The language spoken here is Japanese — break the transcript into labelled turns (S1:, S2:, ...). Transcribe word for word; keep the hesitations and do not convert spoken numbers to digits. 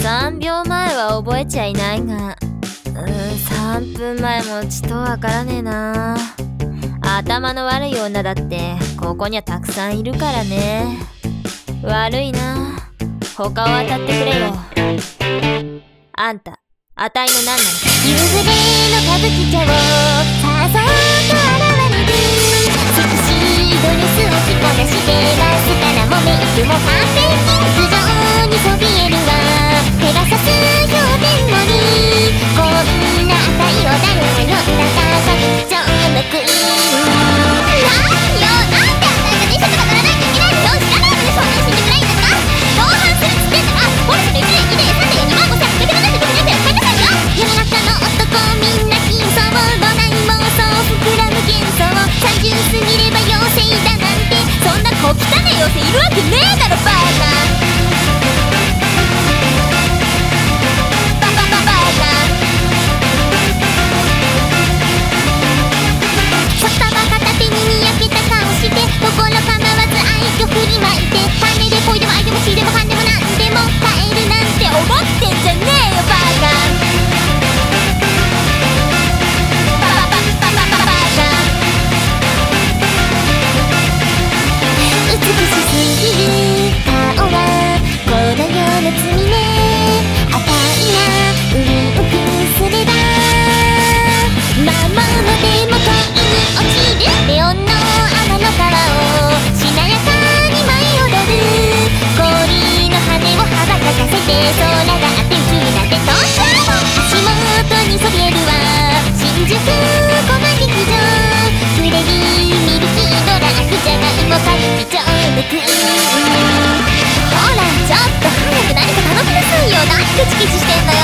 S1: さんびょうまえは覚えちゃいないが、うーんさんぷんまえもちとわからねえな。頭の悪い女だってここにはたくさんいるからね。悪いな。他を当たってくれよ。あんた、あたいの何なのか。
S2: 夕暮れの歌舞伎町さそっと現れるセクシードレスを着こなしてマスカラもメイクも完璧頭上にそびえるわペガサス氷点のにこんな赤いを誰が呼んだか歌舞伎町のクイーン。何よ、なんであたいが電車とか乗らないといけないのよ。知らないのでしょ、安心でくらいんですか。同伴するっつってんだからポルシェのいちねんにねんさんねんにまんごせんかけてくださいときにやって買いなさいよ。世の中の男みんな貧相どない妄想膨らむ幻想さんじゅう過ぎれば妖精だなんてそんな小汚ねえ妖精いるわけねえだろバカ。ババババカ。札束片手ににやけた顔して所構わず愛嬌振りまいて種で恋でも愛でも血でも勘でもなんでも変えるなんて思ってんじゃねえよバカ。美しすぎる顔はこの世の罪ね赤いなうんうくすれば魔物でも恋に落ちるレオンの天の川をしなやかに舞い踊る氷の羽を羽ばたかせて空があって宇宙なんて飛んじゃう足元にそびえるわ新宿小間劇場フレディミルキードラッグじゃがいも歌舞伎町のクイーン。ほらちょっと早く何か頼みなさいよ。何ケチケチしてんのよ。